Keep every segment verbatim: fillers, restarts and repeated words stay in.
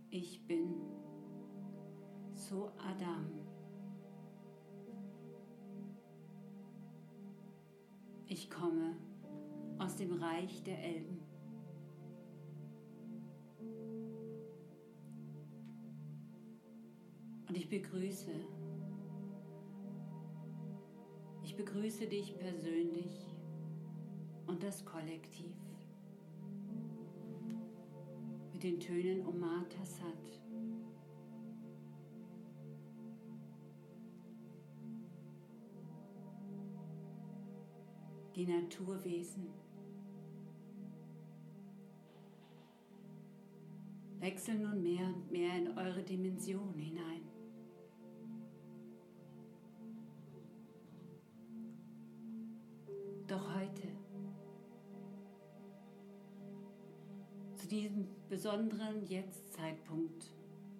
Ich bin so Adam. Ich komme aus dem Reich der Elben. Und ich begrüße, ich begrüße dich persönlich und das Kollektiv mit den Tönen Om Tassat. Die Naturwesen wechseln nun mehr und mehr in eure Dimension hinein. Doch heute, zu diesem besonderen Jetzt-Zeitpunkt,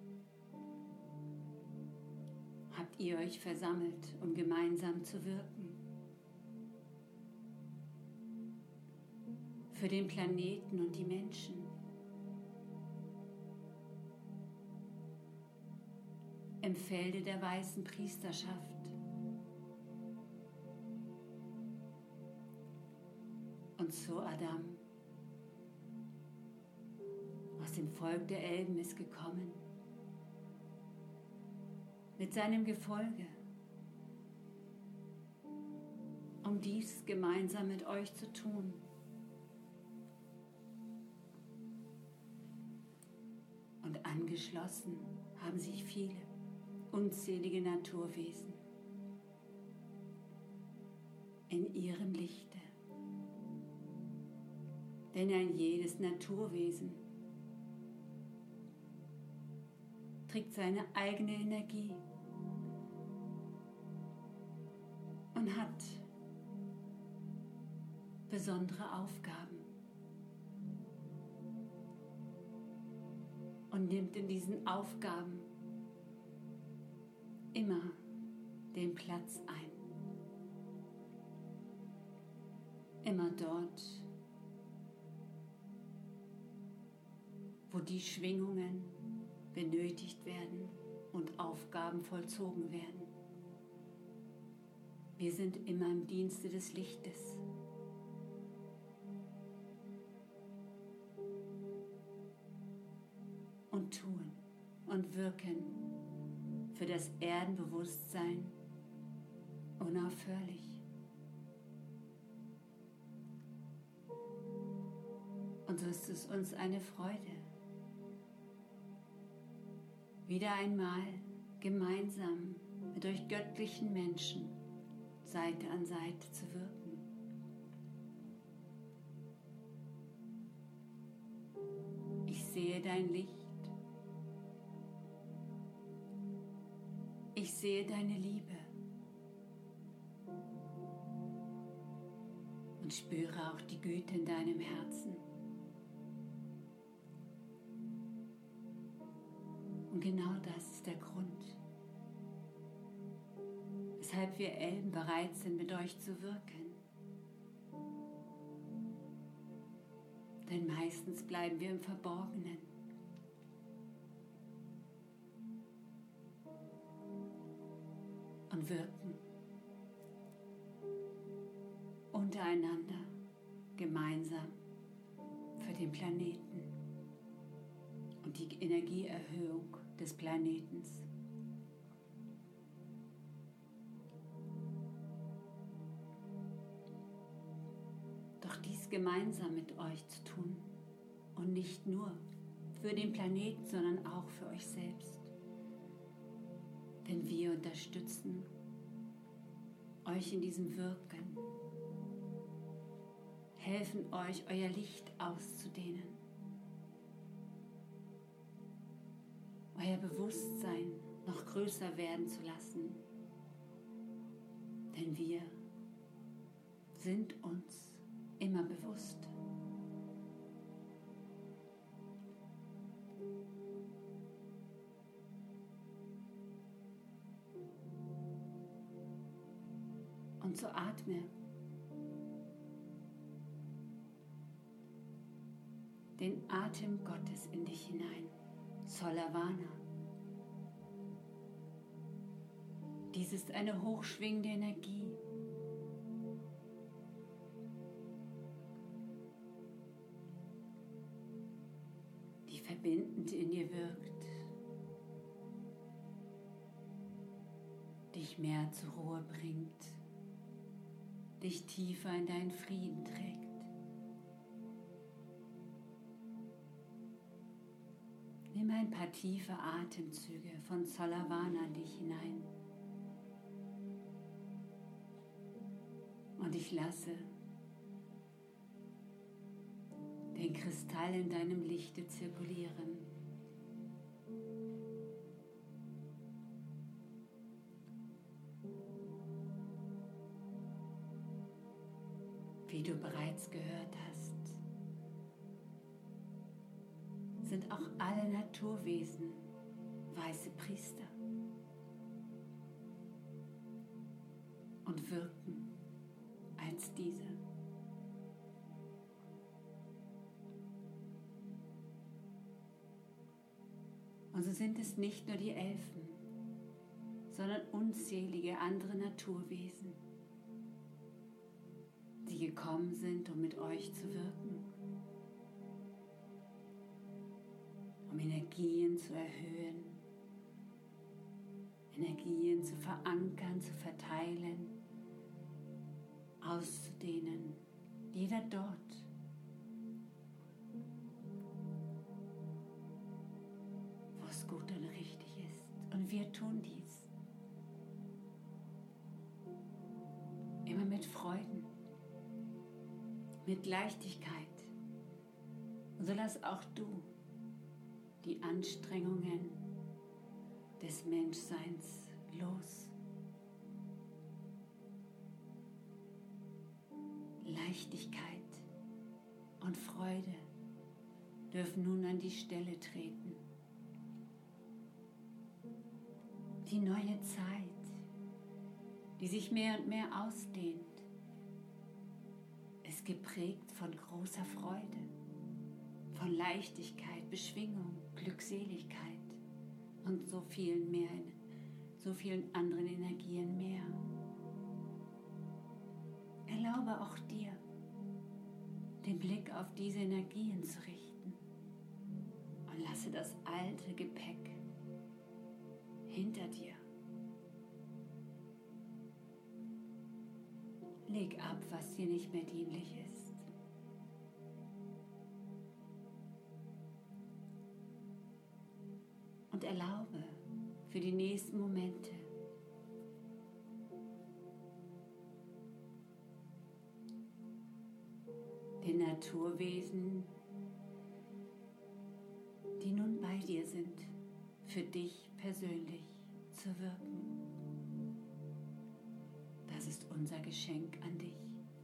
habt ihr euch versammelt, um gemeinsam zu wirken. Für den Planeten und die Menschen. Im Felde der weißen Priesterschaft. Und so Adam aus dem Volk der Elben ist gekommen, mit seinem Gefolge, um dies gemeinsam mit euch zu tun. Und angeschlossen haben sich viele, unzählige Naturwesen in ihrem Lichte. Denn ein jedes Naturwesen trägt seine eigene Energie und hat besondere Aufgaben und nimmt in diesen Aufgaben immer den Platz ein. Immer dort, wo die Schwingungen benötigt werden und Aufgaben vollzogen werden. Wir sind immer im Dienste des Lichtes. Und tun und wirken für das Erdenbewusstsein unaufhörlich. Und so ist es uns eine Freude, wieder einmal gemeinsam mit euch göttlichen Menschen Seite an Seite zu wirken. Ich sehe dein Licht. Ich sehe deine Liebe und spüre auch die Güte in deinem Herzen. Und genau das ist der Grund, weshalb wir Elben bereit sind, mit euch zu wirken. Denn meistens bleiben wir im Verborgenen. Und wirken untereinander gemeinsam für den Planeten und die Energieerhöhung des Planetens. Doch dies gemeinsam mit euch zu tun und nicht nur für den Planeten, sondern auch für euch selbst. Denn wir unterstützen euch in diesem Wirken, helfen euch, euer Licht auszudehnen, euer Bewusstsein noch größer werden zu lassen. Denn wir sind uns immer bewusst. Und so atme den Atem Gottes in dich hinein. Solavana. Dies ist eine hochschwingende Energie, die verbindend in dir wirkt, dich mehr zur Ruhe bringt, dich tiefer in deinen Frieden trägt. Nimm ein paar tiefe Atemzüge von Solavana in dich hinein. Und ich lasse den Kristall in deinem Lichte zirkulieren. Wie du bereits gehört hast, sind auch alle Naturwesen weiße Priester und wirken als diese. Und so sind es nicht nur die Elfen, sondern unzählige andere Naturwesen, die gekommen sind, um mit euch zu wirken, um Energien zu erhöhen, Energien zu verankern, zu verteilen, auszudehnen, jeder dort, wo es gut und richtig ist. Und wir tun dies immer mit Freuden, mit Leichtigkeit. Und so lass auch du die Anstrengungen des Menschseins los. Leichtigkeit und Freude dürfen nun an die Stelle treten. Die neue Zeit, die sich mehr und mehr ausdehnt, ist geprägt von großer Freude, von Leichtigkeit, Beschwingung, Glückseligkeit und so vielen mehr, so vielen anderen Energien mehr. Erlaube auch dir, den Blick auf diese Energien zu richten und lasse das alte Gepäck hinter dir. Leg ab, was dir nicht mehr dienlich ist. Und erlaube für die nächsten Momente den Naturwesen, die nun bei dir sind, für dich persönlich zu wirken. Das ist unser Geschenk an dich.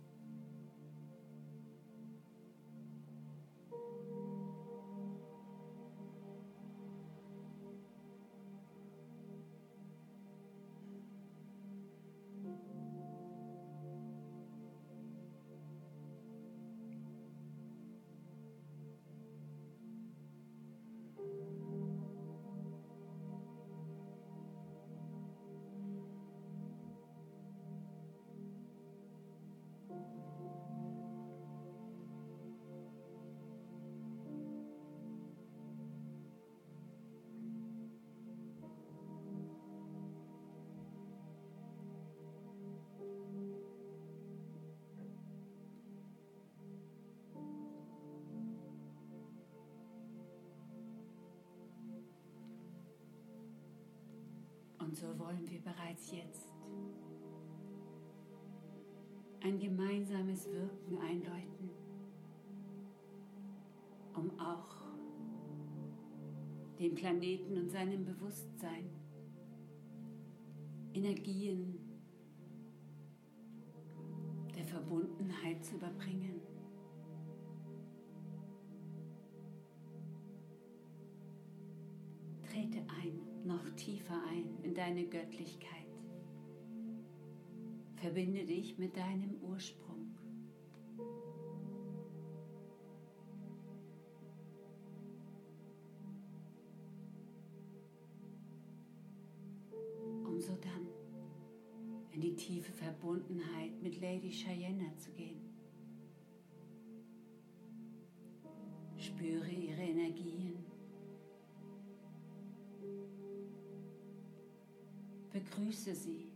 Und so wollen wir bereits jetzt ein gemeinsames Wirken einläuten, um auch dem Planeten und seinem Bewusstsein Energien der Verbundenheit zu überbringen. Trete ein, noch tiefer ein in deine Göttlichkeit. Verbinde dich mit deinem Ursprung. in die tiefe Verbundenheit mit Lady Cheyenne zu gehen. Spüre ihre Energien. Begrüße sie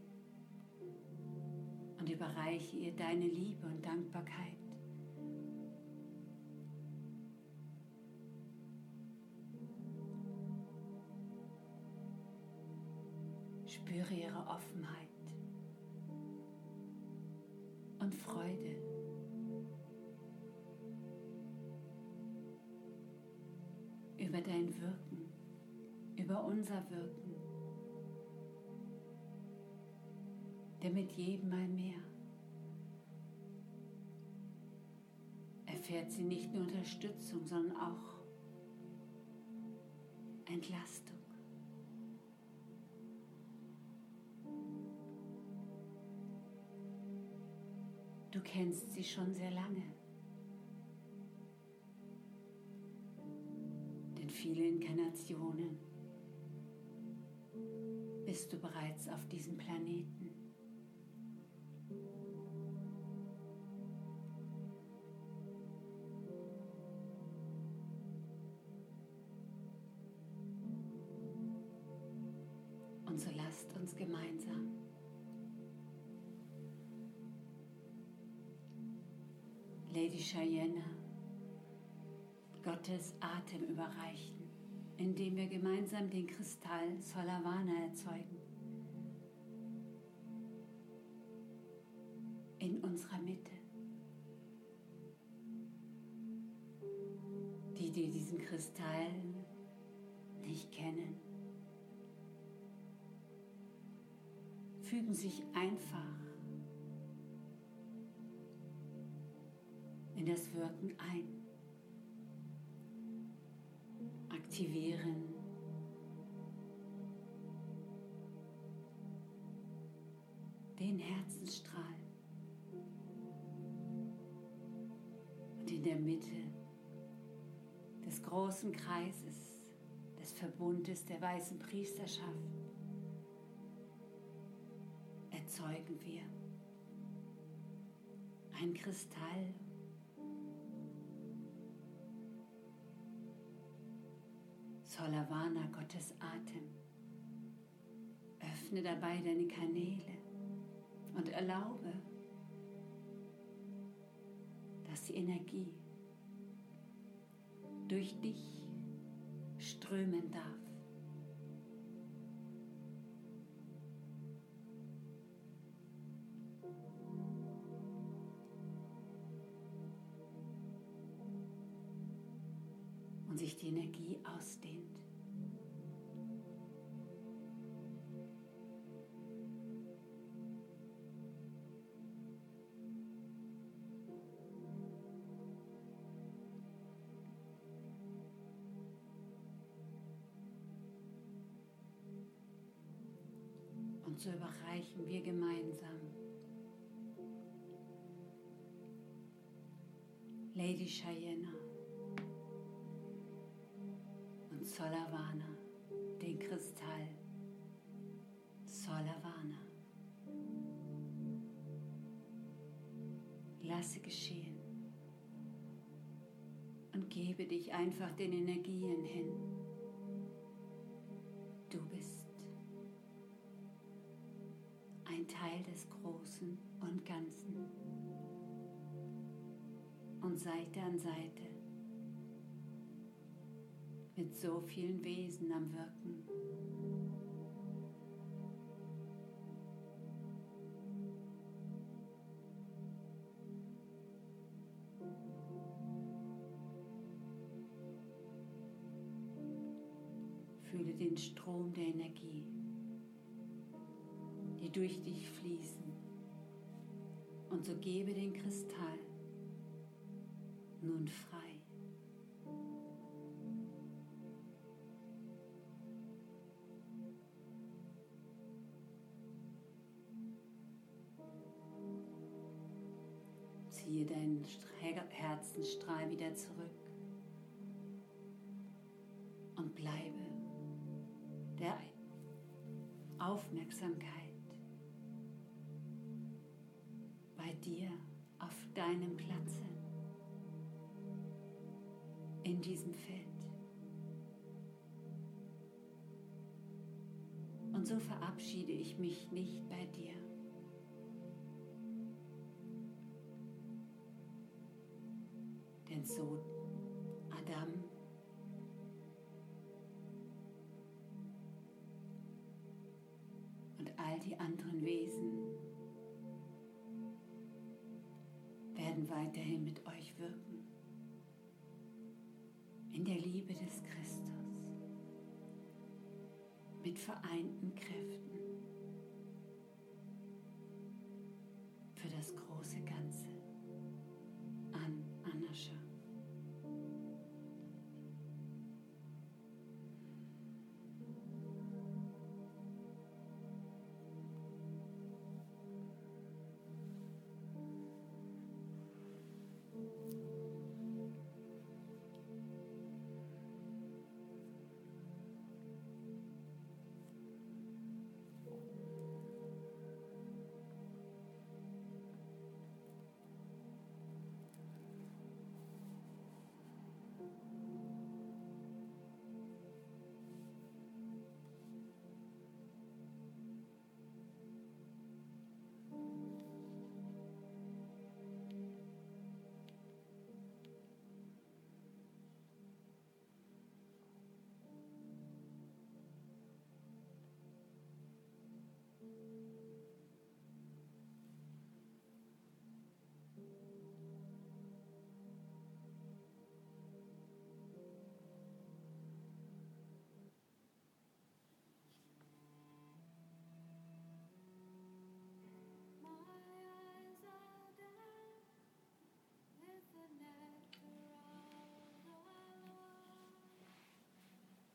und überreiche ihr deine Liebe und Dankbarkeit. Spüre ihre Offenheit und Freude. Über dein Wirken, über unser Wirken, denn mit jedem Mal mehr erfährt sie nicht nur Unterstützung, sondern auch Entlastung. Du kennst sie schon sehr lange, denn viele Inkarnationen bist du bereits auf diesem Planeten. Und so lasst uns gemeinsam Lady Cheyenne Gottes Atem überreichen, indem wir gemeinsam den Kristall Solavana erzeugen. In unserer Mitte. Die, die diesen Kristall nicht kennen, fügen sich einfach in das Wirken ein, aktivieren den Herzensstrahl und in der Mitte des großen Kreises des Verbundes der weißen Priesterschaft erzeugen wir ein Kristall, Solavana, Gottes Atem. Öffne dabei deine Kanäle und erlaube, dass die Energie durch dich strömen darf. Und sich die Energie ausdehnt. Und so überreichen wir gemeinsam Lady Cheyenne und Solavana, den Kristall Solavana. Lasse geschehen und gebe dich einfach den Energien hin. Du bist ein Teil des Großen und Ganzen und Seite an Seite mit so vielen Wesen am Wirken. Fühle den Strom der Energie, die durch dich fließen, und so gebe den Kristall nun frei. Ziehe deinen Herzensstrahl wieder zurück und bleibe der Aufmerksamkeit dir auf deinem Platze in diesem Feld. Und so verabschiede ich mich nicht bei dir. Denn so Adam und all die anderen Wesen werden weiterhin mit euch wirken. In der Liebe des Christus. Mit vereinten Kräften. Für das große Ganze. An Anascha.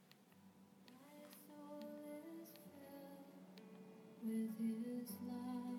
With his love.